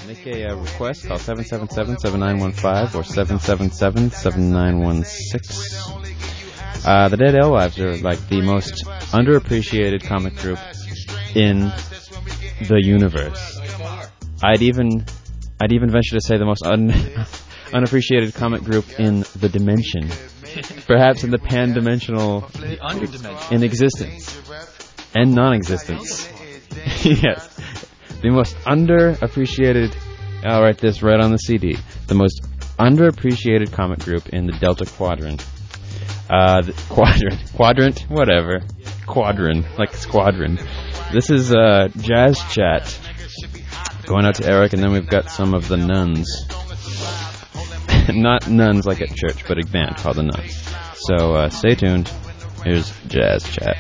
Make a request. Call 777-7915 or 777-7916. The Dead Alewives are like the most underappreciated comic group in the universe. I'd even venture to say the most unappreciated comic group in the dimension. Perhaps in the pan-dimensional... in existence. And non-existence. Yes. The most underappreciated... I'll write this right on the CD. The most underappreciated comic group in the Delta Quadrant. Quadrant? Whatever. Quadrant. Like squadron. This is Jazz Chat. Going out to Eric, and then we've got some of the Nuns. Not nuns like at church, but a band called the Nuns. So stay tuned. Here's Jazz Chat.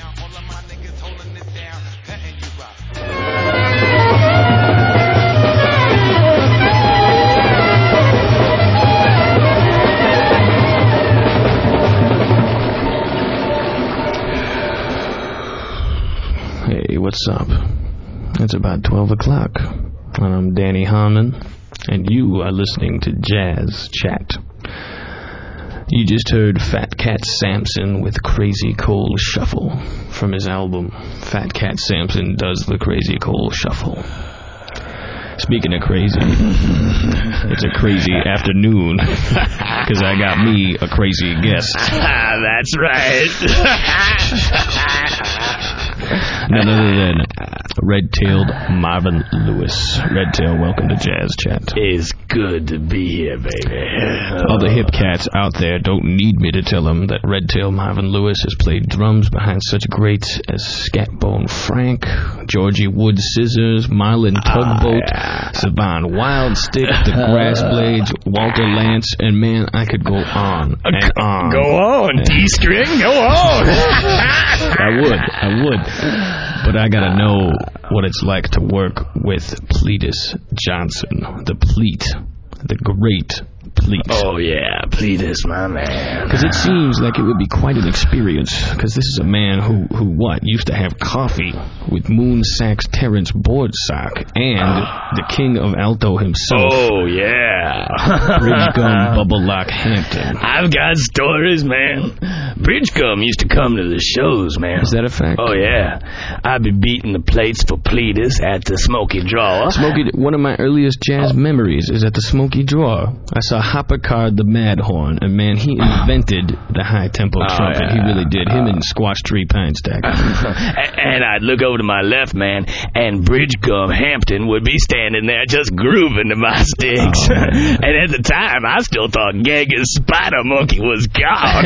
Hey, what's up? It's about 12 o'clock, and I'm Danny Harmon, and you are listening to Jazz Chat. You just heard Fat Cat Samson with Crazy Coal Shuffle from his album Fat Cat Samson Does the Crazy Coal Shuffle. Speaking of crazy, it's a crazy afternoon, because I got me a crazy guest. That's right. None other than red-tailed Marvin Lewis. Red-tail, welcome to Jazz Chat. It's good to be here, baby. Other hip cats out there don't need me to tell them that red-tail Marvin Lewis has played drums behind such greats as Scatbone Frank, Georgie Wood Scissors, Marlon Tugboat, Saban Wildstick, The Grassblades, Walter Lance, and man, I could go on and on. Go on, D-string, go on. I would. But I gotta know what it's like to work with Cletus Johnson, the Pleat, the great Pleat. Oh yeah, Cletus, my man. Because it seems like it would be quite an experience, because this is a man who used to have coffee with Moon Sax Terrence Boardsock and the king of alto himself. Oh yeah. Bridgegum Bubble Lock Hampton. I've got stories, man. Bridgegum used to come to the shows, man. Is that a fact? Oh yeah. I'd be beating the plates for Cletus at the Smoky Draw. One of my earliest jazz memories is at the Smoky Draw. I saw Hopper Card the Mad Horn, and man, he invented the high-tempo trumpet. Yeah. He really did. Him and Squash Tree Pine Stack. And I'd look over to my left, man, and Bridgegum Hampton would be standing there just grooving to my sticks. And at the time, I still thought Genghis Spider Monkey was God.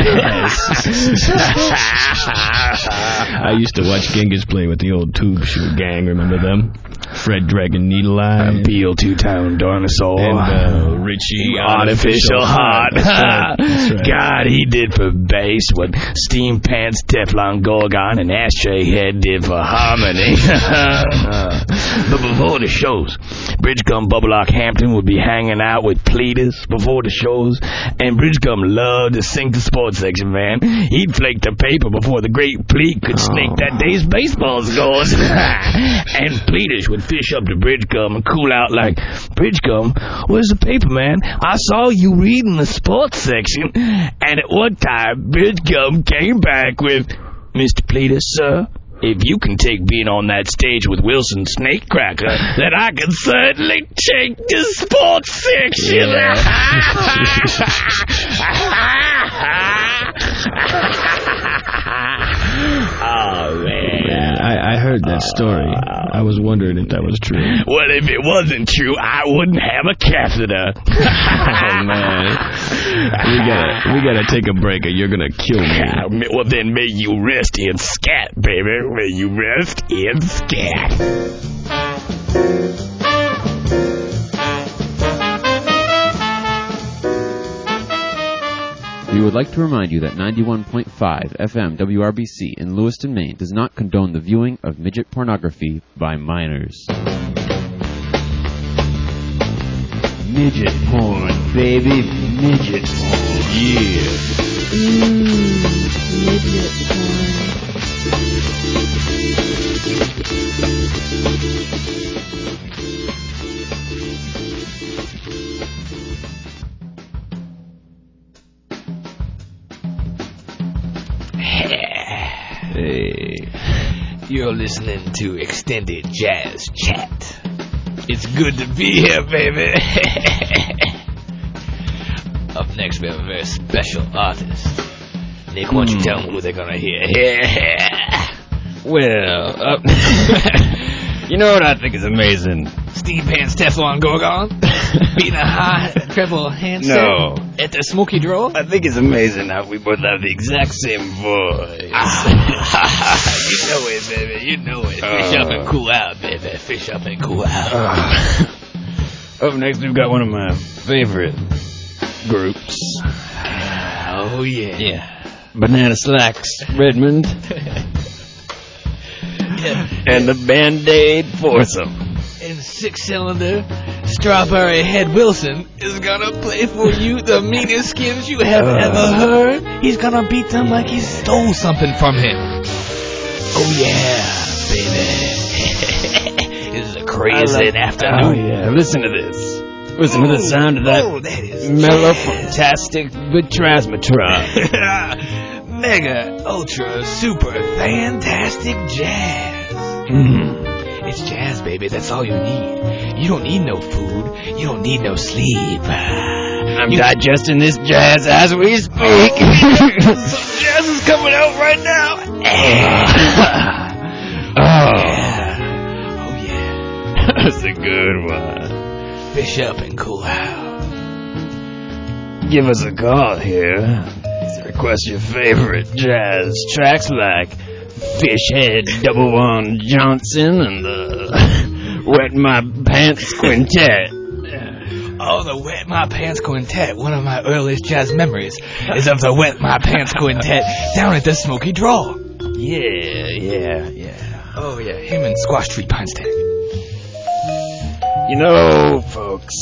I used to watch Genghis play with the old Tube Shoe Gang. Remember them? Fred Dragon Needle Eye. Beale Two-Tone Dinosaur. And Richie Artificial Heart. That's right. God, he did for bass what Steam Pants, Teflon Gorgon, and Ashtray Head did for harmony. But before the shows, Bridgegum Bubblelock Hampton would be hanging out with Cletus before the shows, and Bridgegum loved to sing the sports section, man. He'd flake the paper before the great Pleat could snake that day's baseball scores. And Cletus would fish up to Bridgegum and cool out like, Bridgegum, where's the paper, man? I saw you reading the sports section. And at one time, Bridgegum came back with, Mr. Cletus, sir, if you can take being on that stage with Wilson Snakecracker, then I can certainly take the sports section. Yeah. Oh, man. I heard that story. I was wondering if that was true. Well, if it wasn't true, I wouldn't have a catheter. Oh, man. We gotta take a break or you're gonna kill me. Well, then may you rest in scat, baby. May you rest in scat. We would like to remind you that 91.5 FM WRBC in Lewiston, Maine does not condone the viewing of midget pornography by minors. Midget porn, baby. Midget porn. Yeah. Midget porn. You're listening to Extended Jazz Chat. It's good to be here, baby. Up next, we have a very special artist. Nick, why don't you tell them who they're gonna hear? Well, you know what I think is amazing? Steam Pants Teflon Gorgon beating a high treble handstand No. at the Smoky Draw. I think it's amazing how we both have the exact same voice. You know it, baby. You know it. Fish up and cool out, baby. Fish up and cool out. Up next, we've got one of my favorite groups. Oh, yeah. Yeah. Banana Slacks Redmond. And the Band-Aid Foursome. And 6-cylinder Strawberry Head Wilson is gonna play for you the meanest skins you have ever heard. He's gonna beat them like he stole something from him. Oh yeah, baby. This is a crazy afternoon. Oh yeah, listen to this. Listen to the sound of that mellow, fantastic Transmatron. Mega, ultra, super, fantastic jazz. It's jazz, baby. That's all you need. You don't need no food. You don't need no sleep. I'm digesting this jazz as we speak. Jazz is coming out right now. Oh yeah. That's a good one. Fish up and cool out. Give us a call here. Request your favorite jazz tracks like Fishhead Double One Johnson and the Wet My Pants Quintet. Oh, the Wet My Pants Quintet. One of my earliest jazz memories is of the Wet My Pants Quintet down at the Smoky Draw. Yeah. Oh, yeah, him and Squash Street Pine Stack. You know, folks.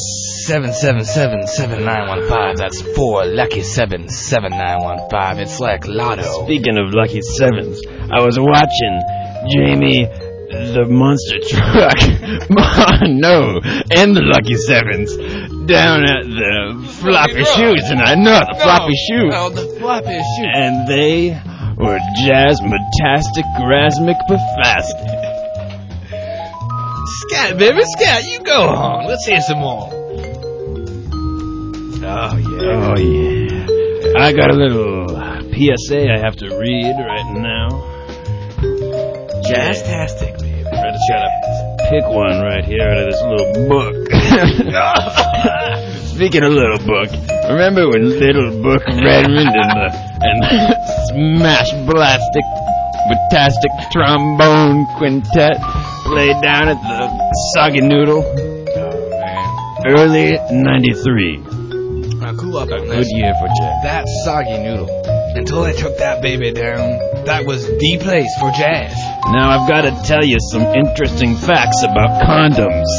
777-7915. That's 4 lucky 77915. It's like Lotto. Speaking of lucky sevens, I was watching Jamie the Monster Truck. And the Lucky Sevens down at the Floppy Shoes tonight. The Floppy Shoes. Oh, the Floppy Shoes. And they were jazzmatastic, grasmic, befastic. Scat, baby, Scat, you go on. Let's hear some more. Oh, yeah. I got a little PSA I have to read right now. Jazztastic, baby. I'm trying to pick one right here out of this little book. Speaking of little book, remember when Little Book Redmond and the Smash Blastic Fantastic Trombone Quintet played down at the Soggy Noodle? Oh, man. Early 93. Now, cool up on Good this. year for jazz. That Soggy Noodle. Until I took that baby down, that was the place for jazz. Now I've got to tell you some interesting facts about condoms.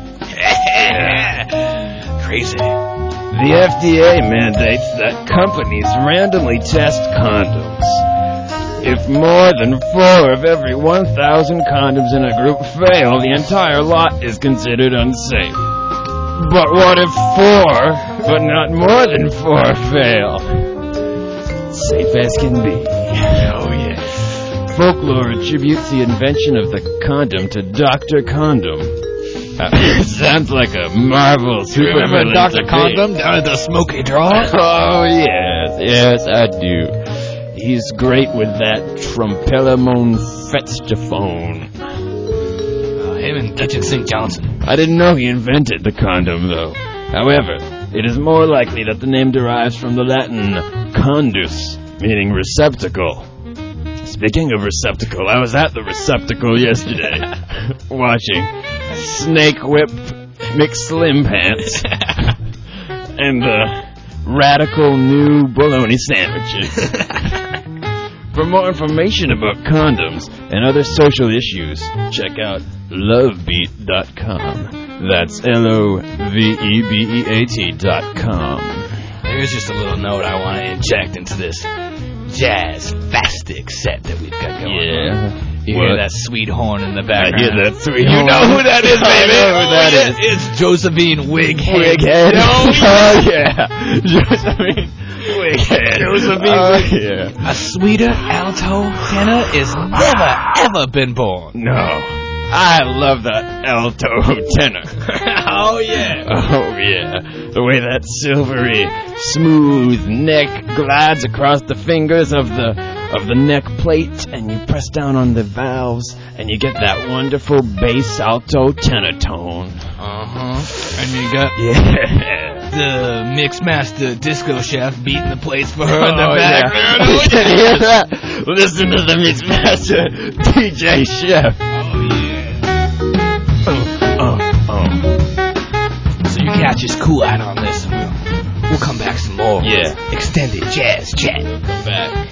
Crazy. The FDA mandates that companies randomly test condoms. If more than 4 of every 1,000 condoms in a group fail, the entire lot is considered unsafe. But what if 4, but not more than 4 fail? Safe as can be. Oh, yeah. Folklore attributes the invention of the condom to Dr. Condom. Sounds like a Marvel supervillain. Remember Dr. Condom down at the Smoky Draw? Oh, yes, I do. He's great with that Trompelamone Fetstophone. Him and Dutchin St. Johnson. I didn't know he invented the condom, though. However, it is more likely that the name derives from the Latin condus, meaning receptacle. Speaking of receptacle, I was at the receptacle yesterday, watching Snake Whip McSlim Pants and the Radical New Bologna Sandwiches. For more information about condoms and other social issues, check out lovebeat.com. That's LOVEBEAT.com. Here's just a little note I want to inject into this jazz-fastic set that we've got going on. You hear that sweet horn in the background? I hear that sweet horn. You know who that is, baby. I know who that is. It's Josephine Wighead. Wighead. Oh, Oh, yeah. Josephine big head. Yeah. A sweeter alto tenor is never, ever been born. No. I love the alto tenor. Oh, yeah. Oh, yeah. The way that silvery, smooth neck glides across the fingers of the neck plate, and you press down on the valves, and you get that wonderful bass alto tenor tone. Uh-huh. And you got Yeah. the Mixmaster Disco Chef beating the plates for her in the Oh, background. yeah. You can hear that? Listen to the Mixmaster DJ Chef. So you catch his cool out on this. We'll come back some more. Yeah. Extended Jazz Chat. Come back.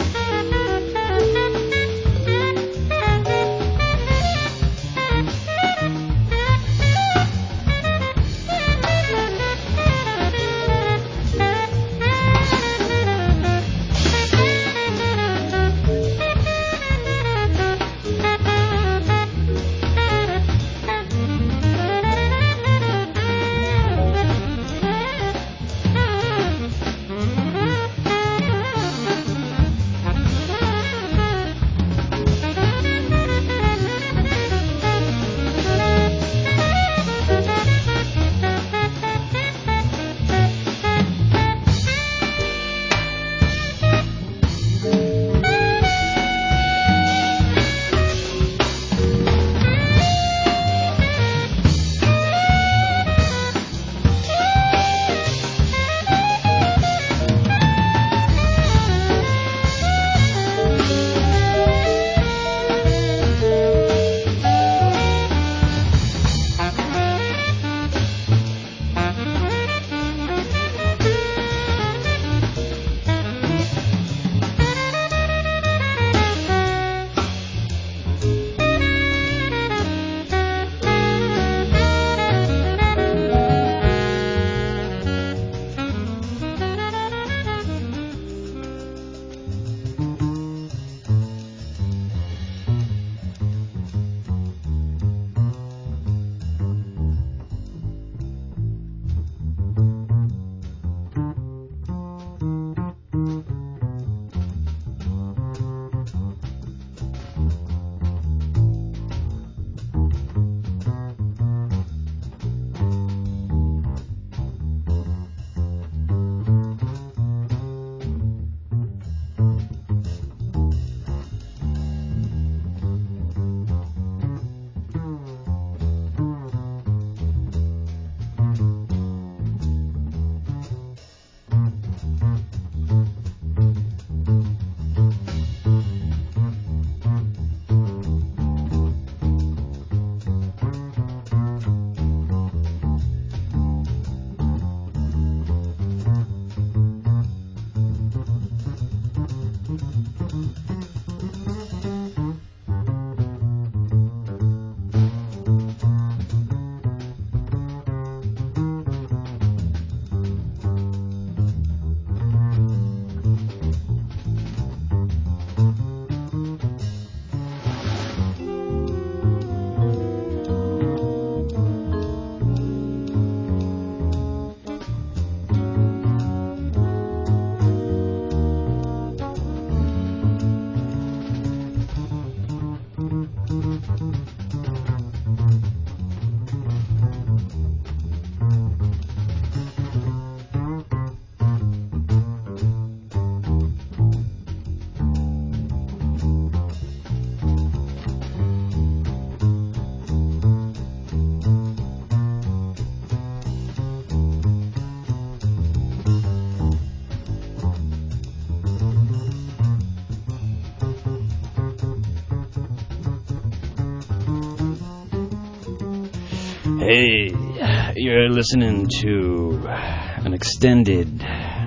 Hey, you're listening to an extended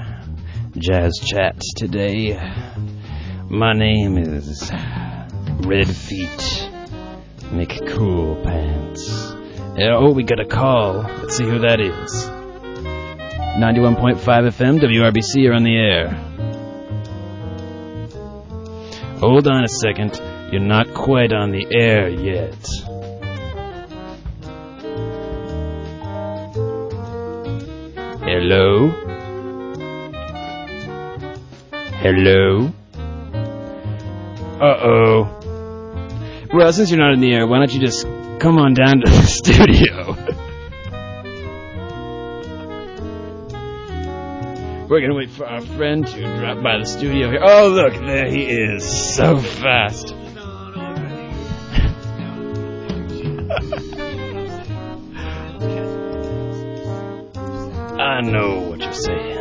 jazz chat today. My name is Red Feet McCool Pants. Oh, we got a call. Let's see who that is. 91.5 FM, WRBC are on the air. Hold on a second. You're not quite on the air yet. Hello? Hello? Uh-oh. Well, since you're not in the air, why don't you just come on down to the studio? We're gonna wait for our friend to drop by the studio here. Oh, look, there he is. So fast. I know what you're saying.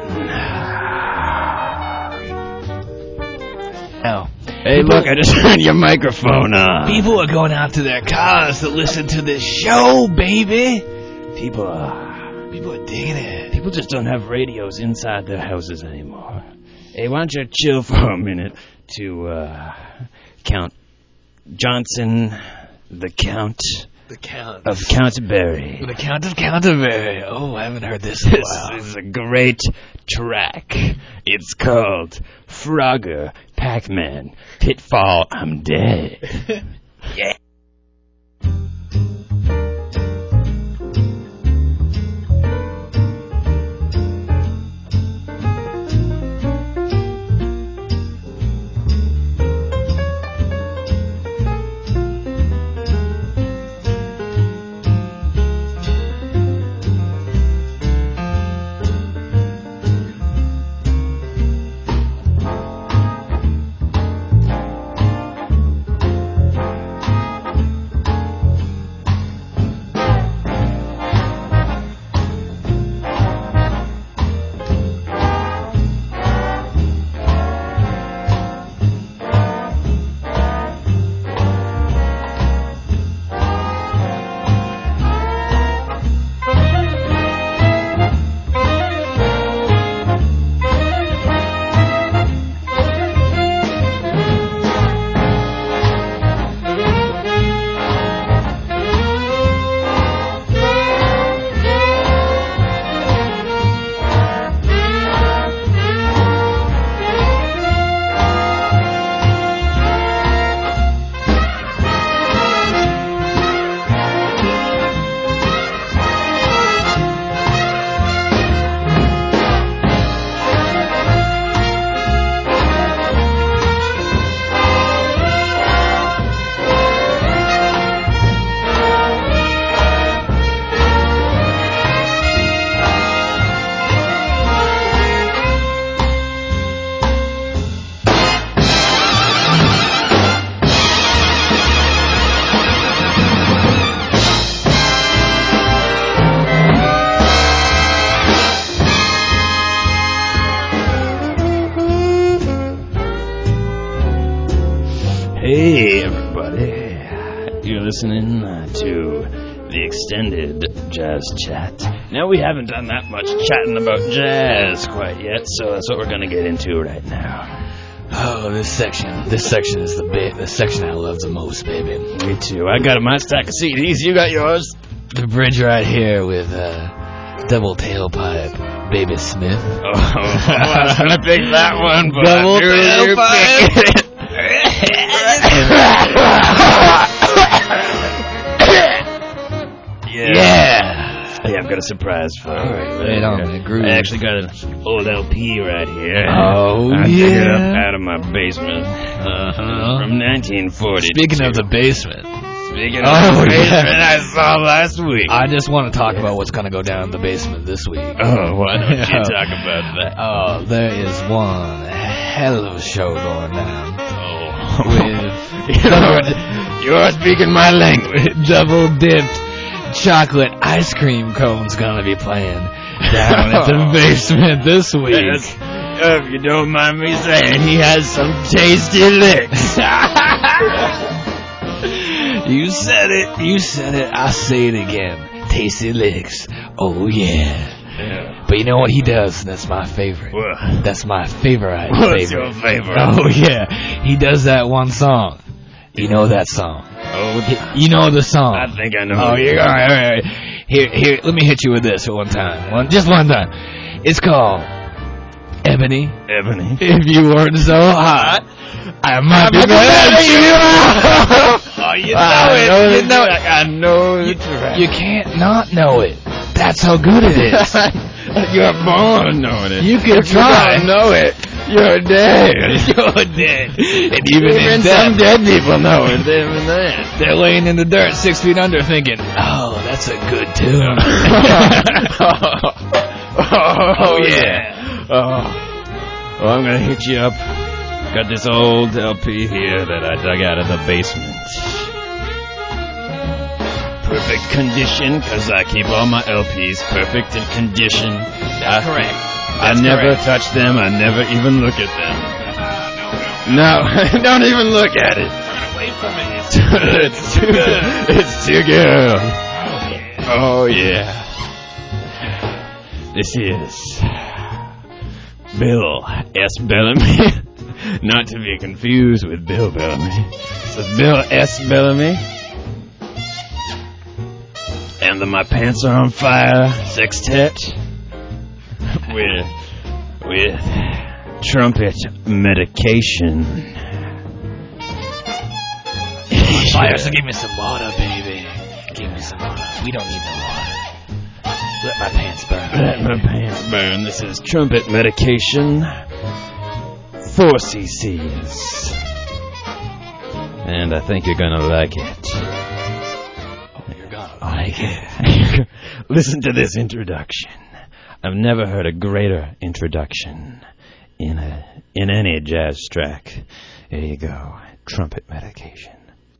Oh. Hey, look, I just turned your microphone on. People are going out to their cars to listen to this show, baby. People are digging it. People just don't have radios inside their houses anymore. Hey, why don't you chill for a minute to Count Johnson, the Count of Canterbury. The Count of Canterbury. Oh, I haven't heard this in a while. This is a great track. It's called Frogger, Pac-Man, Pitfall, I'm Dead. Yeah. Hey, everybody. You're listening to the extended jazz chat. Now, we haven't done that much chatting about jazz quite yet, so that's what we're going to get into right now. Oh, this section is the section I love the most, baby. Me too. I got my stack of CDs. You got yours? The bridge right here with double tailpipe, Baby Smith. Oh, I was going to pick that one, but double tailpipe. Yeah. Hey, I've got a surprise for you. Right on, man. Groove. I actually got an old LP right here. Oh, I yeah. dug it up out of my basement. From 1940. Speaking of the basement. Speaking of the basement I saw last week. I just want to talk about what's going to go down in the basement this week. Oh, why don't you talk about that? Oh, there is one hell of a show going down. Oh. With you're speaking my language. Double dipped chocolate ice cream cones gonna be playing down at the basement this week. If you don't mind me saying, he has some tasty licks. You said it, I say it again. Tasty licks. Oh yeah. But you know what he does? That's my favorite. What? That's my favorite. What's your favorite? Oh yeah. He does that one song. You know that song. Oh, you know the song. I think I know. Oh, yeah, all right. Here, let me hit you with this one time. Just one time. It's called Ebony. Ebony. If you weren't so hot, I might be mad at you. Oh, you know it. You know it. I know it. You can't not know it. That's how good it is. You're born knowing it. You can try. You don't know it. You're dead. You're dead. And even some dead people know it. Even then. They're laying in the dirt 6 feet under thinking, oh, that's a good tune. Oh, yeah. Oh, I'm going to hit you up. Got this old LP here that I dug out of the basement. Perfect condition, because I keep all my LPs perfect in condition. That's correct. I never touch them. I never even look at them. No, don't even look at it. Turn away from it. It's too good. It's too good. Oh, yeah. This is Bill S. Bellamy. Not to be confused with Bill Bellamy. This is Bill S. Bellamy. And the My Pants Are on Fire sextet with trumpet medication. Fire, so give me some water, baby. Give me some water. We don't need no water. Let my pants burn. Let my pants burn. This is trumpet medication. 4 cc's. And I think you're gonna like it. You're gonna like it. Listen to this introduction. I've never heard a greater introduction in any jazz track. Here you go. Trumpet medication.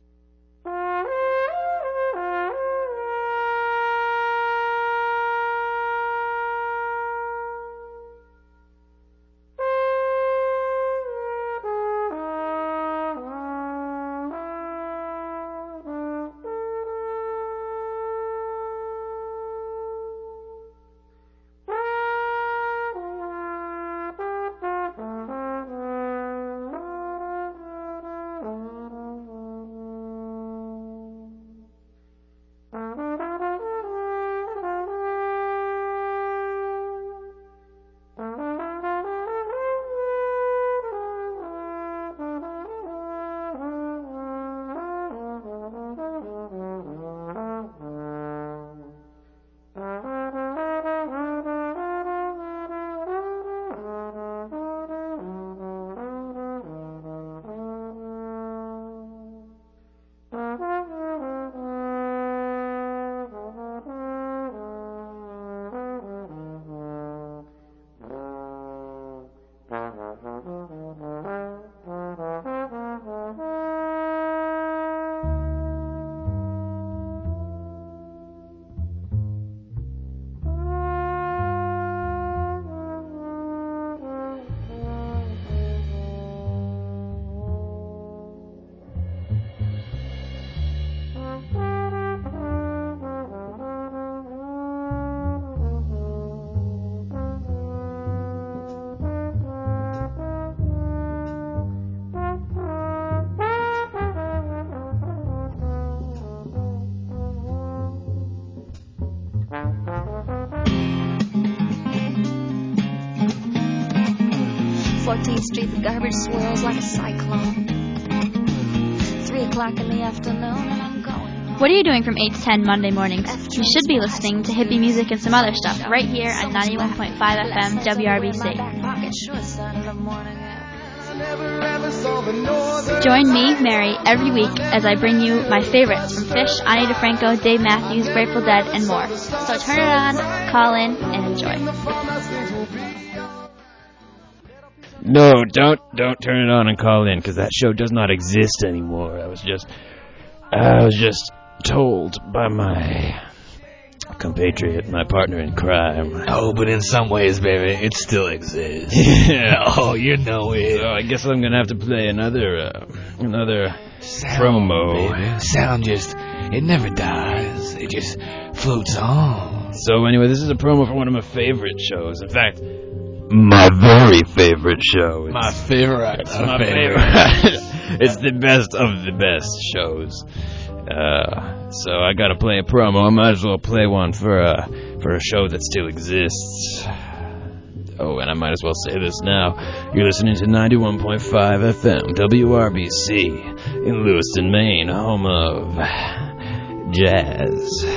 Street, the garbage swirls like a cyclone. 3 o'clock in the afternoon and I'm going. What are you doing from 8 to 10 Monday mornings? You should be listening to hippie music and some other stuff right here on 91.5 FM WRBC. Join me, Mary, every week as I bring you my favorites from Fish, Ani DeFranco, Dave Matthews, Grateful Dead, and more. So turn it on, call in, and enjoy. No, don't turn it on and call in, because that show does not exist anymore. I was just told by my compatriot, my partner in crime. Oh, but in some ways, baby, it still exists. Yeah. Oh, you know it. So I guess I'm gonna have to play another Sound, promo. Baby. Sound just, it never dies. It just floats on. So anyway, this is a promo for one of my favorite shows. In fact, my very favorite show. It's my favorite. my favorite. It's the best of the best shows. So I gotta play a promo. I might as well play one for a show that still exists. Oh, and I might as well say this now. You're listening to 91.5 FM WRBC in Lewiston, Maine, home of jazz.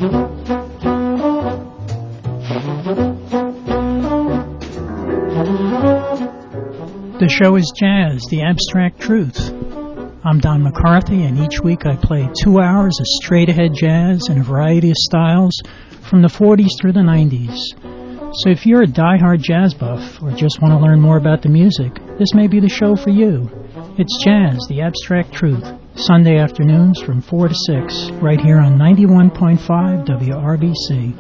The show is Jazz, the Abstract Truth. I'm Don McCarthy, and each week I play 2 hours of straight-ahead jazz in a variety of styles from the 40s through the 90s. So if you're a die-hard jazz buff or just want to learn more about the music, this may be the show for you. It's Jazz, the Abstract Truth, Sunday afternoons from 4 to 6, right here on 91.5 WRBC.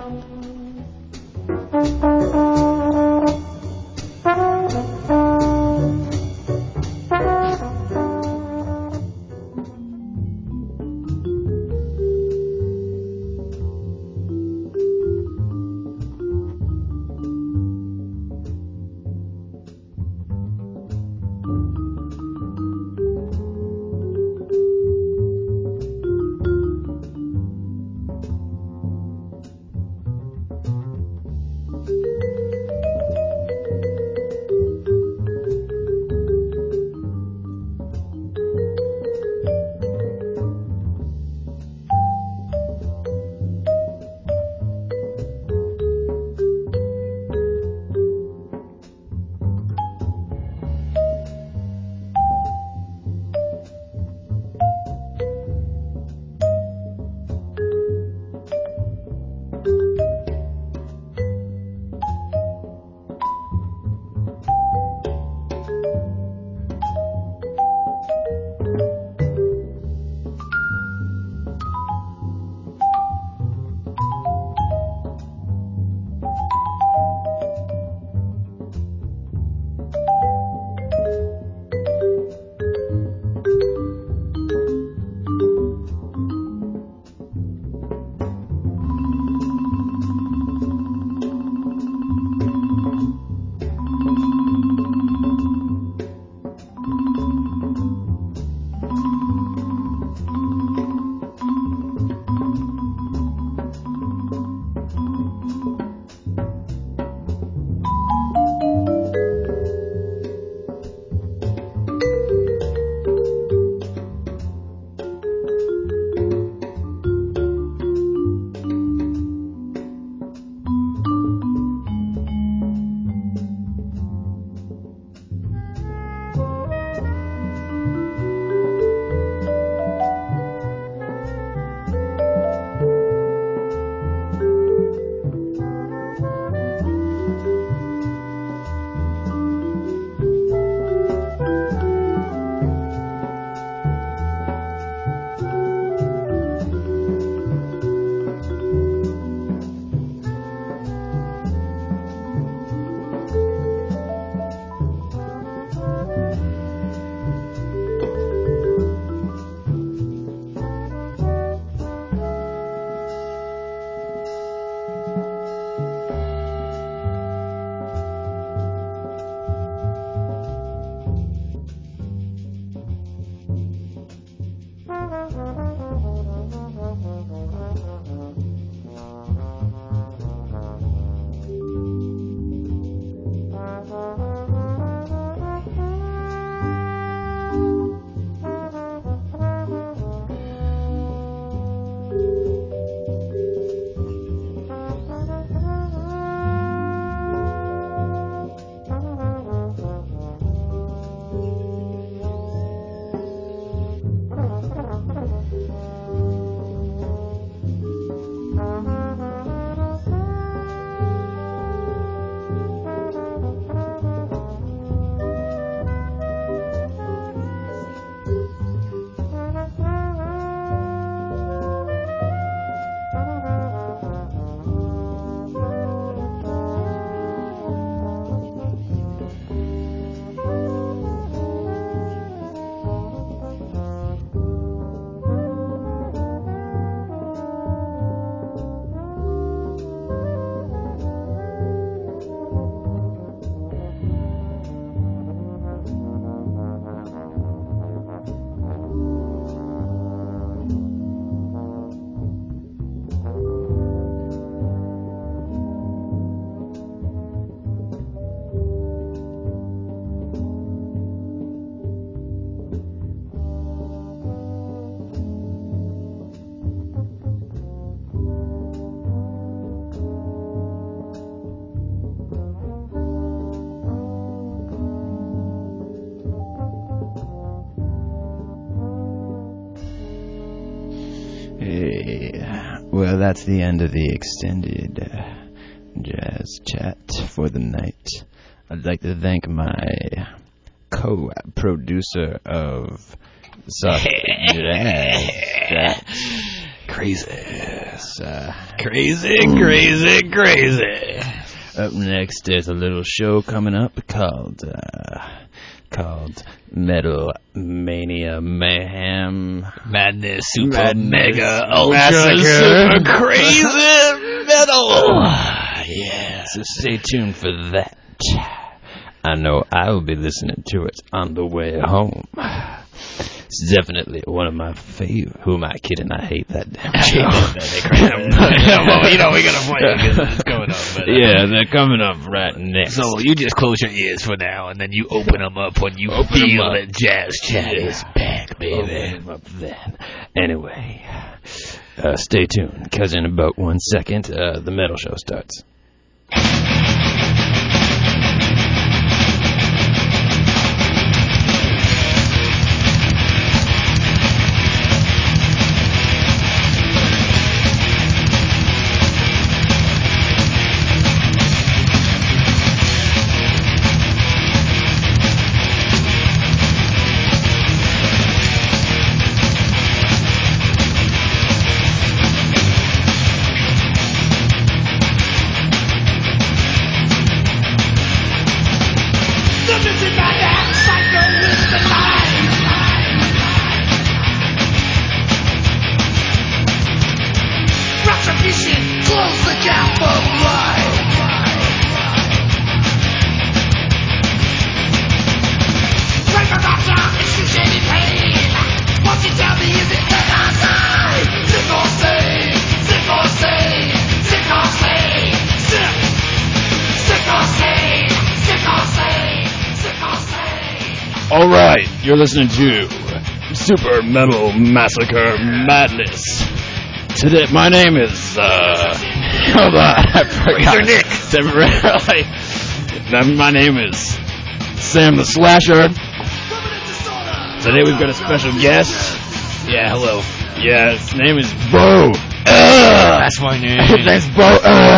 Okay. Well, that's the end of the extended jazz chat for the night. I'd like to thank my co-producer of Soft Jazz Chat. Crazy. Up next, there's a little show coming up called Metal Mania Mayhem Madness, super Madness, mega, ultra, massacre. super crazy metal. Yeah. So stay tuned for that. I know I will be listening to it on the way home. It's definitely one of my favorite. Who am I kidding? I hate that damn show. Well, you know, we gotta play it because it's coming up. But, yeah, they're coming up right next. So you just close your ears for now, and then you open them up when you feel that jazz chat is back, baby. Open 'em up then. Anyway, stay tuned, because in about 1 second, the metal show starts. All right, you're listening to Super Metal Massacre Madness. Today, my name is, hold on, I forgot. Razor Nick. Temporarily. My name is Sam the Slasher. Today we've got a special guest. Yeah, hello. Yeah, his name is Bo. That's my name. That's Bo.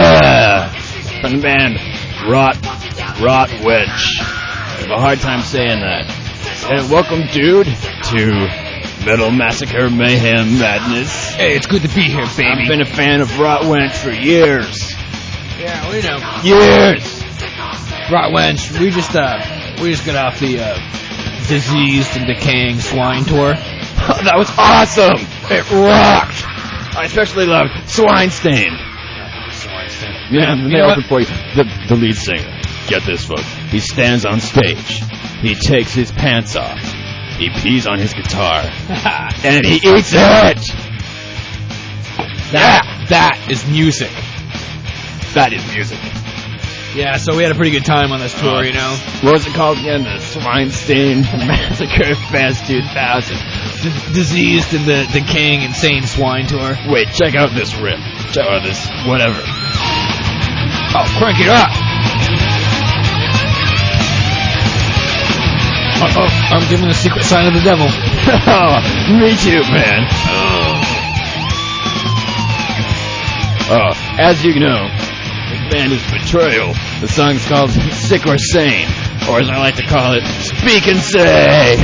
From the band Rot Wedge. I have a hard time saying that. And welcome, dude, to Metal Massacre Mayhem Madness. Hey, it's good to be here, baby. I've been a fan of Rot Wench for years. Yeah, we know. Years! Rot Wench, we just got off the diseased and decaying swine tour. That was awesome! It rocked! I especially loved Swinestein. Yeah, and they opened for you. The lead singer. Get this, folks. He stands on stage. He takes his pants off. He pees on his guitar. And he eats it! That is music. That is music. Yeah, so we had a pretty good time on this tour, you know. What was it called again? The Swinestein Massacre Fest 2000. Diseased and the decaying insane swine tour. Wait, check out this riff. Check out this whatever. Oh, crank it up. Oh, I'm giving the secret sign of the devil. Oh, me too, man. Oh, as you know, this band is Betrayal. The song's called Sick or Sane, or as I like to call it, Speak and Say.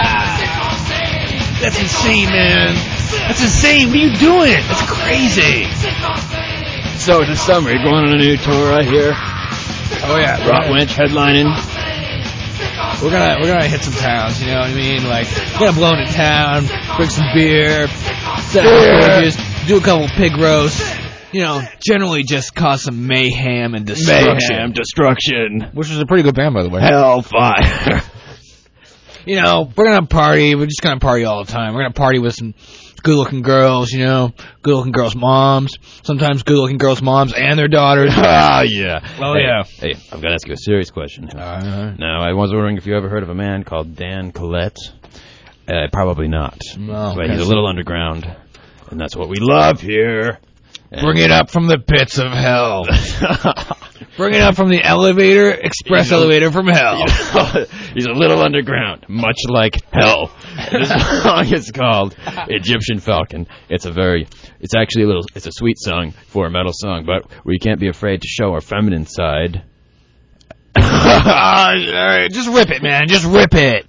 That's insane, man. That's insane. What are you doing? That's crazy. So this summer, you're going on a new tour, I hear. Oh yeah, Rot Wench headlining. We're gonna hit some towns, you know what I mean? Like, we're gonna blow into town, drink some beer, set up stages, do a couple pig roasts. You know, generally just cause some mayhem and destruction. Which is a pretty good band, by the way. Hellfire. You know, we're gonna party. We're just gonna party all the time. We're gonna party with some good-looking girls, you know, good-looking girls' moms. Sometimes good-looking girls' moms and their daughters. Ah, yeah. Oh, hey, yeah. Hey, I've got to ask you a serious question. Now, I was wondering if you ever heard of a man called Dan Collette. Probably not. No. But he's a little underground, and that's what we love here. Bring it up from the pits of hell. Bring it up from the elevator, express elevator from hell. He's a little underground, much like hell. This song is called Egyptian Falcon. It's actually it's a sweet song for a metal song, but we can't be afraid to show our feminine side. All right, just rip it, man. Just rip it.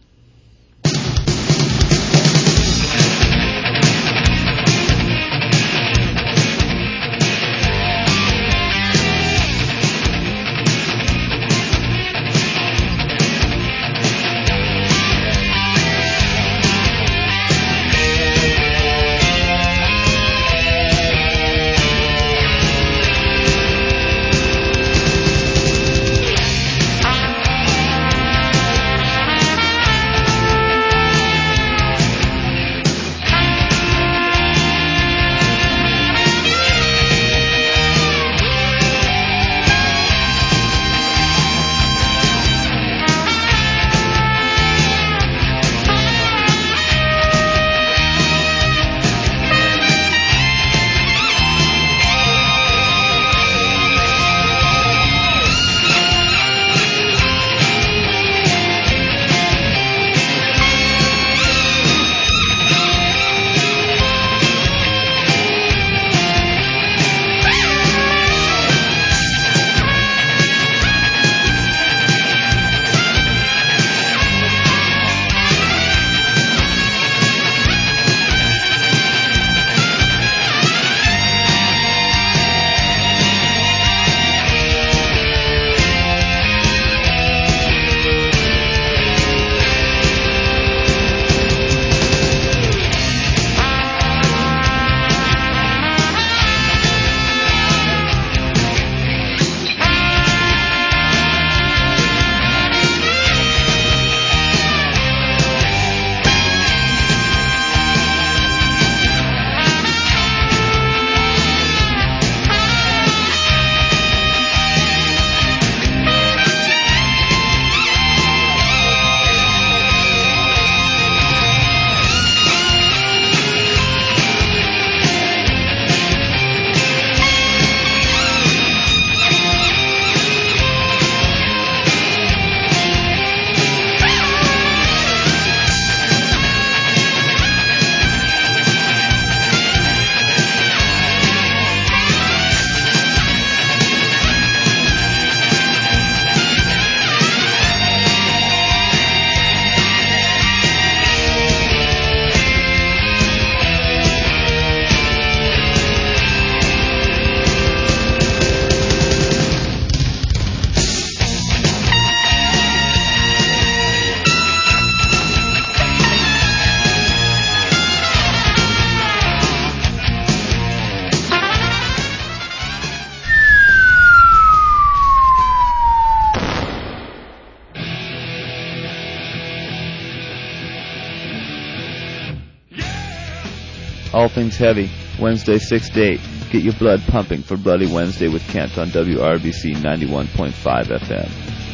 All Things Heavy, Wednesday 6 to 8. Get your blood pumping for Bloody Wednesday with Kent on WRBC 91.5 FM.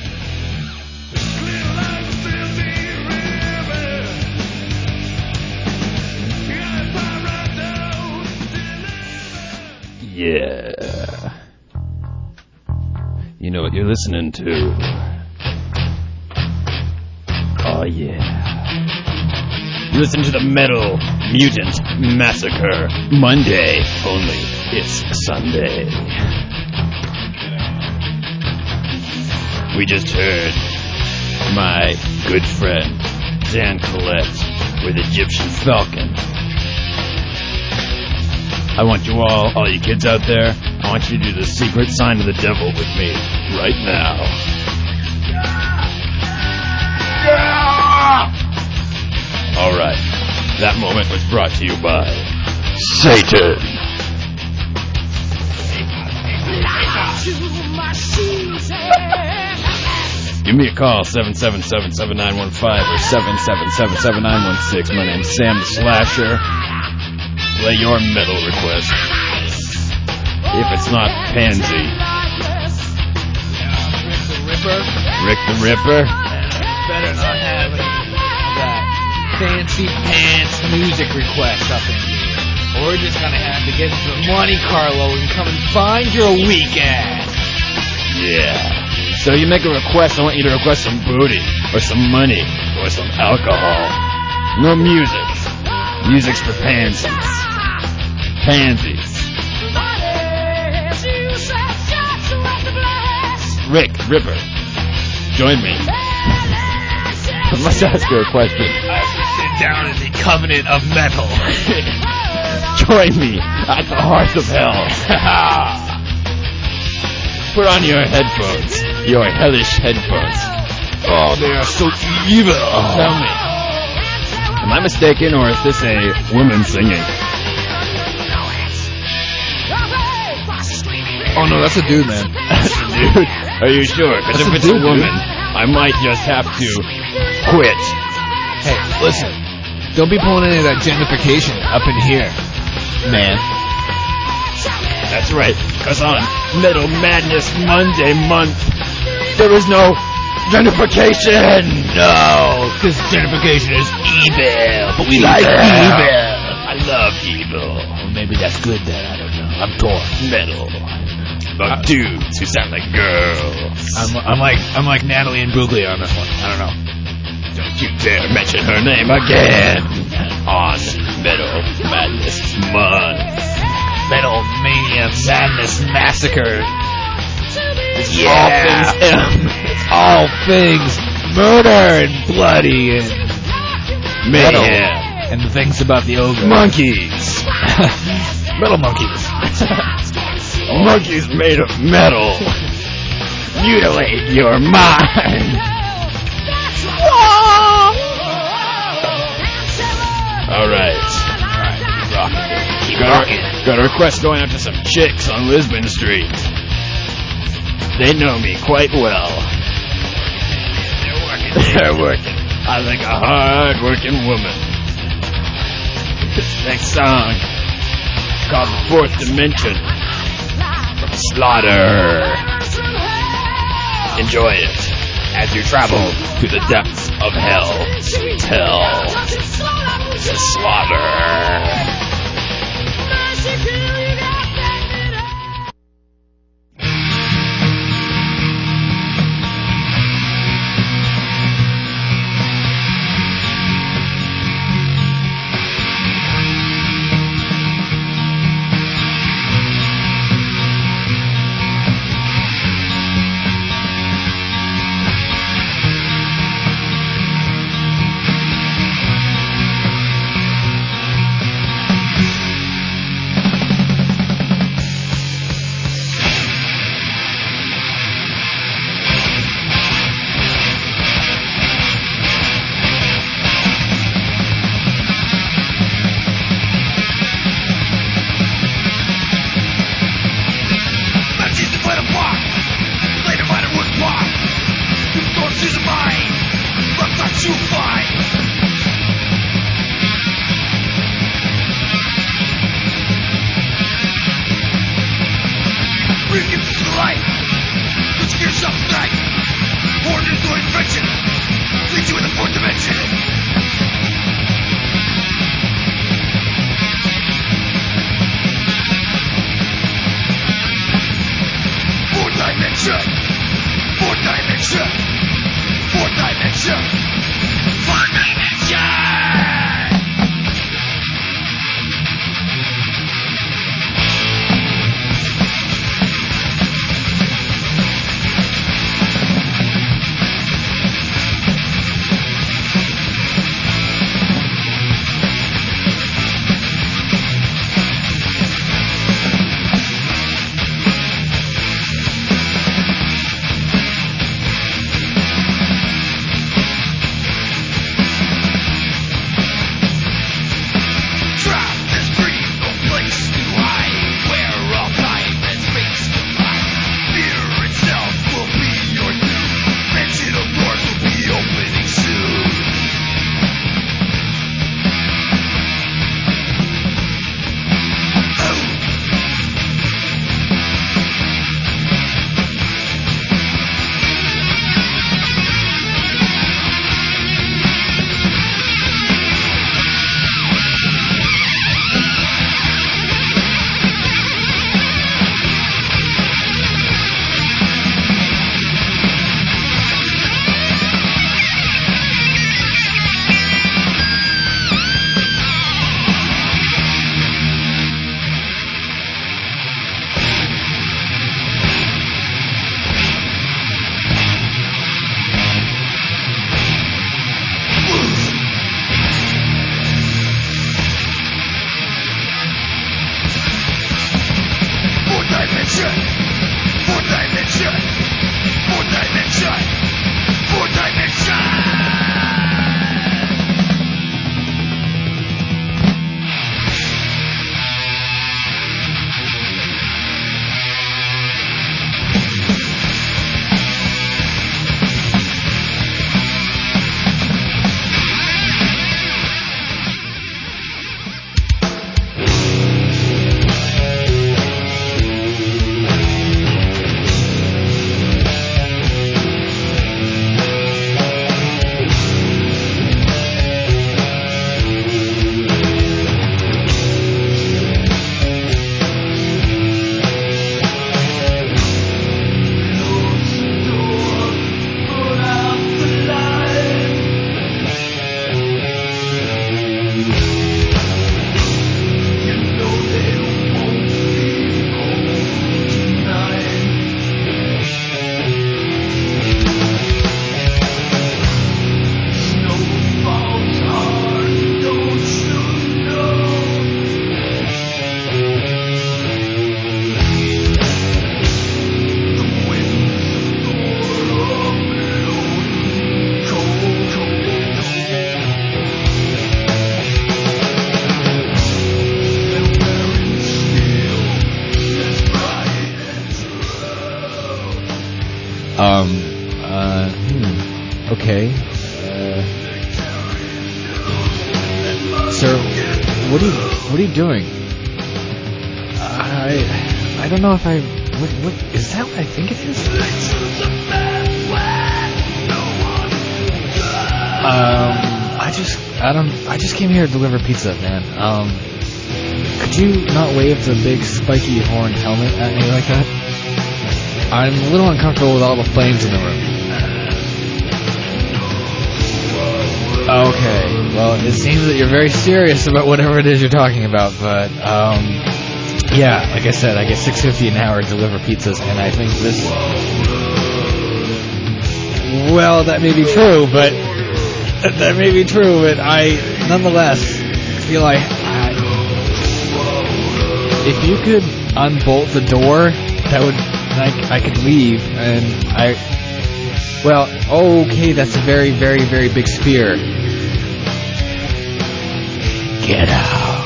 Yeah. You know what you're listening to. Oh, yeah. You listen to the Metal Mutant Massacre. Monday, only it's Sunday. We just heard my good friend Dan Collette with Egyptian Falcon. I want you all you kids out there, I want you to do the secret sign of the devil with me right now. All right. That moment was brought to you by Satan. Give me a call, 777-7915 or 777-7916. My name's Sam the Slasher. Play your metal request. If it's not Pansy. Rick the Ripper. Better not have that fancy pants music request up in here. Or we're just gonna have to get into the Monte Carlo and come and find your weak ass. Yeah. So you make a request, I want you to request some booty, or some money, or some alcohol. No music. Music's for pansies. Pansies. Rick, Ripper, join me. I must ask you a question. Sit down in the covenant of metal. Join me at the hearth of hell. Put on your headphones. Your hellish headphones. Oh, they are so evil. Tell me, am I mistaken, or is this a woman singing? Oh no, that's a dude, man. That's a dude? Are you sure? Because if it's a woman, I might just have to quit. Hey, listen. Don't be pulling any of that gentrification up in here, man. That's right, because on Metal Madness Monday month, there is no gentrification! No, because gentrification is evil, but we like evil. I love evil. Well, maybe that's good then, I don't know. I'm torn. Metal. About dudes who sound like girls. I'm like Natalie and Bruglia on this one. I don't know. Don't you dare mention her name again on Metal Madness Month. Metal Mania Madness Massacre. Yeah. It's all things murder and bloody and metal. Mayhem. And things about the ogre. Monkeys. Metal monkeys. Monkeys made of metal. Mutilate your mind. All right. Keep rocking. Keep rocking. Got a request going out to some chicks on Lisbon Street. They know me quite well. They're working. I like a hard-working woman. This next song is called The Fourth Dimension from Slaughter. Enjoy it as you travel to the depths of hell. Sweet hell. To Slaughter. What are you doing? I don't know if I. What is that? What I think it is? I just came here to deliver pizza, man. Could you not wave the big spiky horn helmet at me like that? I'm a little uncomfortable with all the flames in the room. Okay, well, it seems that you're very serious about whatever it is you're talking about, but, yeah, like I said, I get $6.50 an hour to deliver pizzas, and I think this... Well, that may be true, but I, nonetheless, feel like if you could unbolt the door, that would, I could leave, and well, okay, that's a very, very, very big spear. Get out.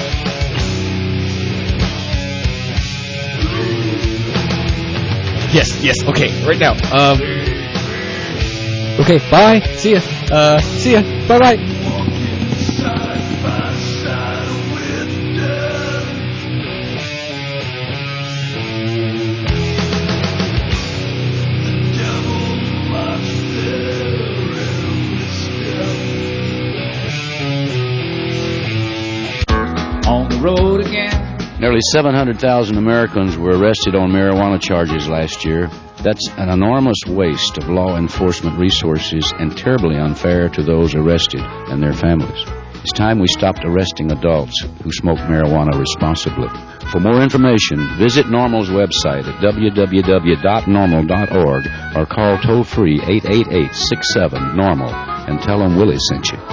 Yes, okay, right now. Okay, bye, see ya, bye-bye. On the road again. Nearly 700,000 Americans were arrested on marijuana charges last year. That's an enormous waste of law enforcement resources and terribly unfair to those arrested and their families. It's time we stopped arresting adults who smoke marijuana responsibly. For more information, visit NORML's website at www.normal.org or call toll-free 888-67-NORMAL and tell them Willie sent you.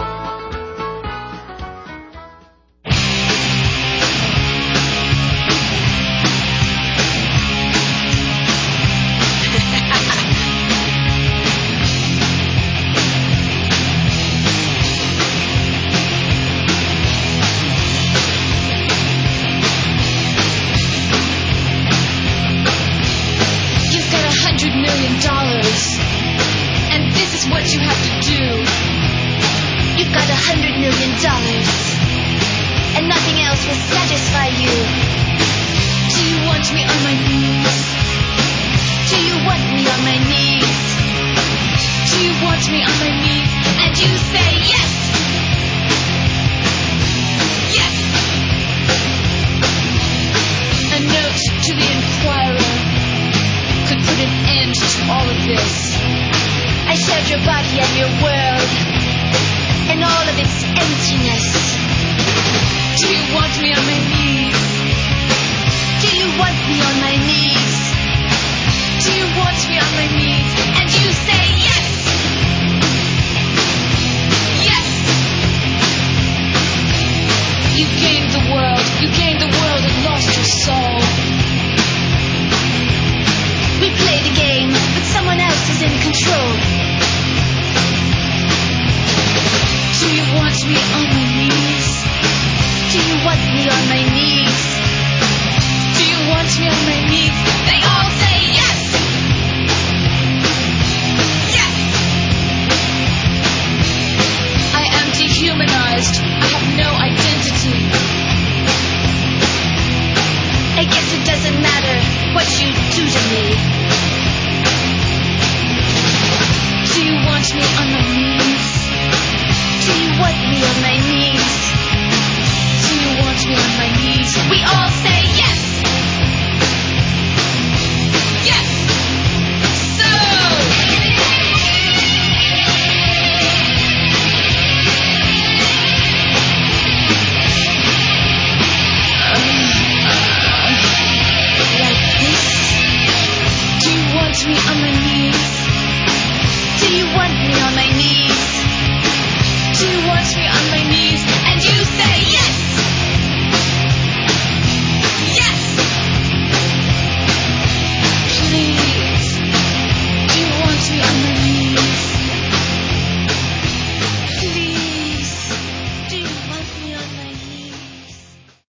Me on my knees.